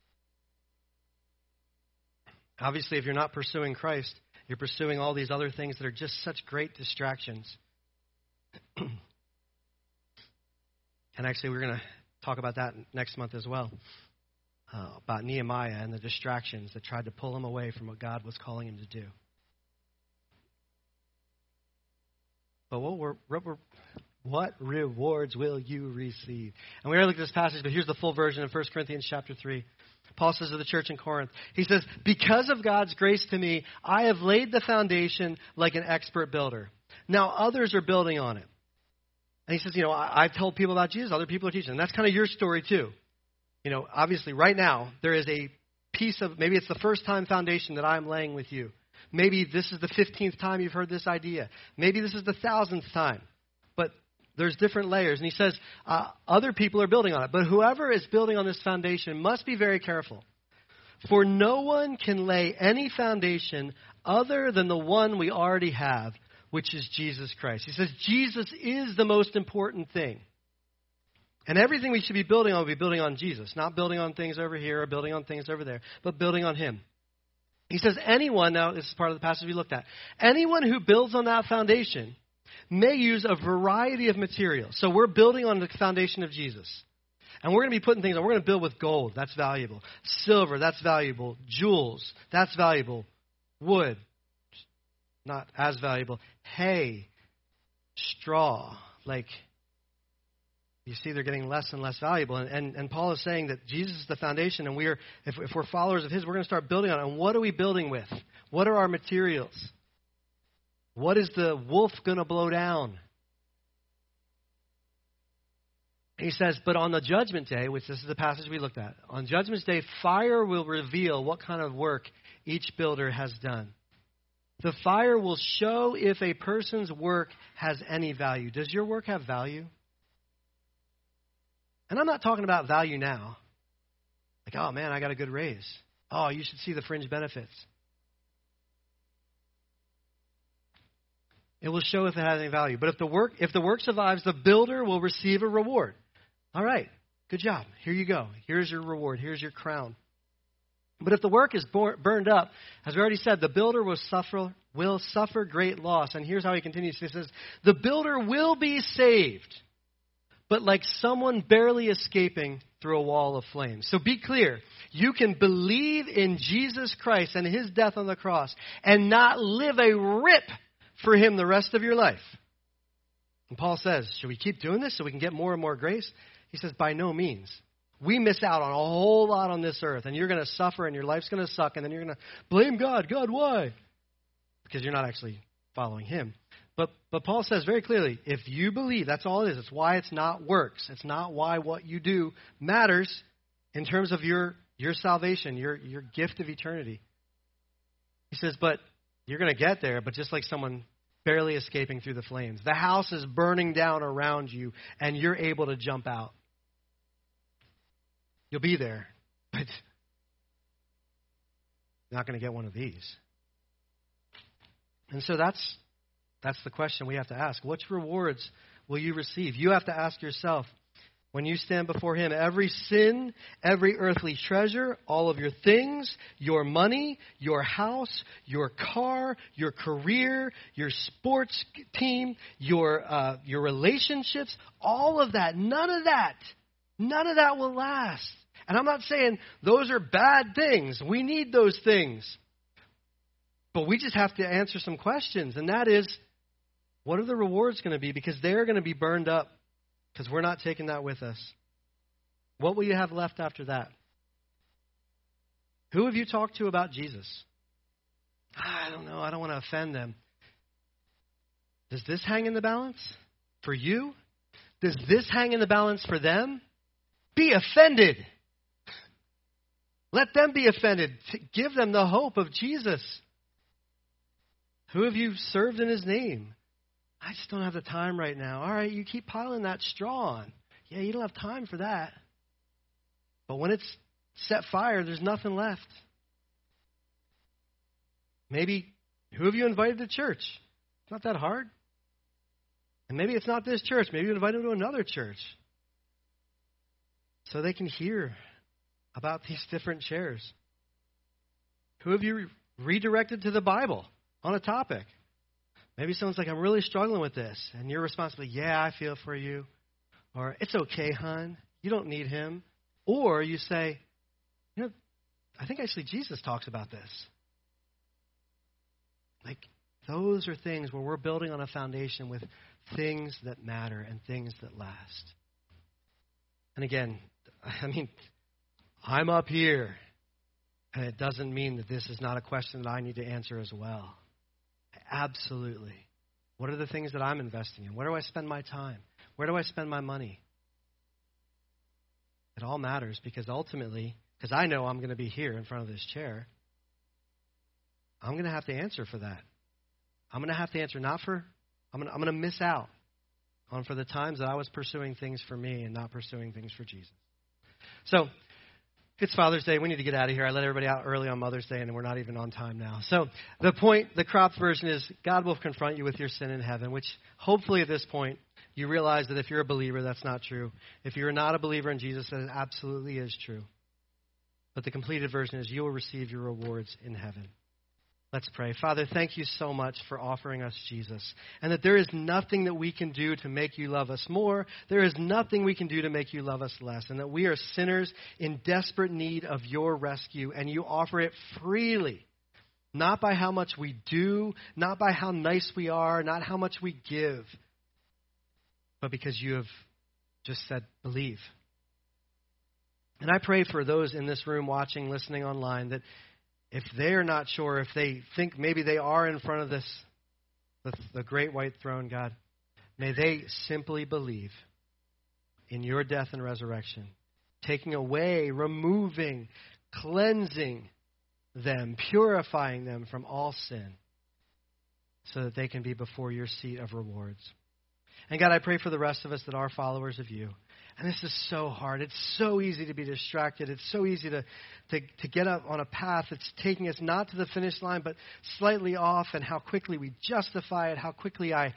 S2: Obviously, if you're not pursuing Christ, you're pursuing all these other things that are just such great distractions. And actually, we're going to talk about that next month as well, about Nehemiah and the distractions that tried to pull him away from what God was calling him to do. But what rewards will you receive? And we already looked at this passage, but here's the full version of 1 Corinthians chapter 3. Paul says to the church in Corinth, he says, because of God's grace to me, I have laid the foundation like an expert builder. Now others are building on it. And he says, I've told people about Jesus, other people are teaching. And that's kind of your story too. Obviously right now, there is a piece of, maybe it's the first time foundation that I'm laying with you. Maybe this is the 15th time you've heard this idea. Maybe this is the 1,000th time. But there's different layers. And he says other people are building on it. But whoever is building on this foundation must be very careful. For no one can lay any foundation other than the one we already have, which is Jesus Christ. He says Jesus is the most important thing. And everything we should be building on will be building on Jesus. Not building on things over here or building on things over there, but building on him. He says anyone, now this is part of the passage we looked at, anyone who builds on that foundation may use a variety of materials. So we're building on the foundation of Jesus. And we're going to be putting things on. We're going to build with gold. That's valuable. Silver, that's valuable. Jewels, that's valuable. Wood, not as valuable. Hay, straw, you see they're getting less and less valuable. And Paul is saying that Jesus is the foundation, and if we're followers of his, we're going to start building on it. And what are we building with? What are our materials? What is the wolf going to blow down? He says, but on the judgment day, which this is the passage we looked at, on judgment day, fire will reveal what kind of work each builder has done. The fire will show if a person's work has any value. Does your work have value? And I'm not talking about value now. Oh man, I got a good raise. Oh, you should see the fringe benefits. It will show if it has any value. But if the work survives, the builder will receive a reward. All right. Good job. Here you go. Here's your reward. Here's your crown. But if the work is burned up, as we already said, the builder will suffer great loss. And here's how he continues. He says, the builder will be saved, but like someone barely escaping through a wall of flames. So be clear. You can believe in Jesus Christ and his death on the cross and not live a rip for him the rest of your life. And Paul says, should we keep doing this so we can get more and more grace? He says, by no means. We miss out on a whole lot on this earth, and you're going to suffer, and your life's going to suck, and then you're going to blame God. God, why? Because you're not actually following him. But Paul says very clearly, if you believe, that's all it is. It's why it's not works. It's not why what you do matters in terms of your salvation, your gift of eternity. He says, but you're going to get there, but just like someone barely escaping through the flames. The house is burning down around you, and you're able to jump out. You'll be there, but you're not going to get one of these. And so that's the question we have to ask. Which rewards will you receive? You have to ask yourself, when you stand before him, every sin, every earthly treasure, all of your things, your money, your house, your car, your career, your sports team, your relationships, all of that, none of that will last. And I'm not saying those are bad things. We need those things. But we just have to answer some questions. And that is, what are the rewards going to be? Because they're going to be burned up. Because we're not taking that with us. What will you have left after that? Who have you talked to about Jesus? I don't know. I don't want to offend them. Does this hang in the balance for you? Does this hang in the balance for them? Be offended. Let them be offended. Give them the hope of Jesus. Who have you served in his name? I just don't have the time right now. All right, you keep piling that straw on. Yeah, you don't have time for that. But when it's set fire, there's nothing left. Maybe, who have you invited to church? It's not that hard. And maybe it's not this church. Maybe you invite them to another church so they can hear about these different shares. Who have you redirected to the Bible on a topic? Maybe someone's like, I'm really struggling with this. And your response will be, yeah, I feel for you. Or, it's okay, hon. You don't need him. Or you say, I think actually Jesus talks about this. Like, those are things where we're building on a foundation with things that matter and things that last. And again, I'm up here. And it doesn't mean that this is not a question that I need to answer as well. Absolutely. What are the things that I'm investing in? Where do I spend my time? Where do I spend my money? It all matters because ultimately, because I know I'm going to be here in front of this chair, I'm going to have to answer for that. I'm going to have to answer I'm going to miss out on for the times that I was pursuing things for me and not pursuing things for Jesus. So, it's Father's Day. We need to get out of here. I let everybody out early on Mother's Day, and we're not even on time now. So the point, the cropped version is God will confront you with your sin in heaven, which hopefully at this point you realize that if you're a believer, that's not true. If you're not a believer in Jesus, that it absolutely is true. But the completed version is you will receive your rewards in heaven. Let's pray. Father, thank you so much for offering us Jesus, and that there is nothing that we can do to make you love us more. There is nothing we can do to make you love us less, and that we are sinners in desperate need of your rescue, and you offer it freely, not by how much we do, not by how nice we are, not how much we give, but because you have just said, believe. And I pray for those in this room watching, listening online, that if they're not sure, if they think maybe they are in front of the great white throne, God, may they simply believe in your death and resurrection, taking away, removing, cleansing them, purifying them from all sin, so that they can be before your seat of rewards. And God, I pray for the rest of us that are followers of you. And this is so hard. It's so easy to be distracted. It's so easy to get up on a path that's taking us not to the finish line, but slightly off, and how quickly we justify it, how quickly I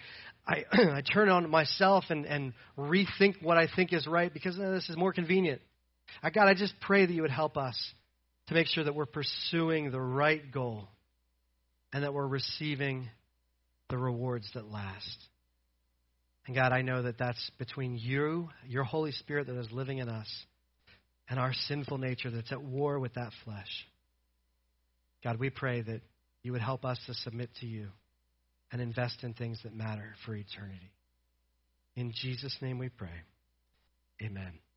S2: I turn on myself and rethink what I think is right because this is more convenient. God, I just pray that you would help us to make sure that we're pursuing the right goal and that we're receiving the rewards that last. And God, I know that that's between you, your Holy Spirit that is living in us, and our sinful nature that's at war with that flesh. God, we pray that you would help us to submit to you and invest in things that matter for eternity. In Jesus' name we pray. Amen.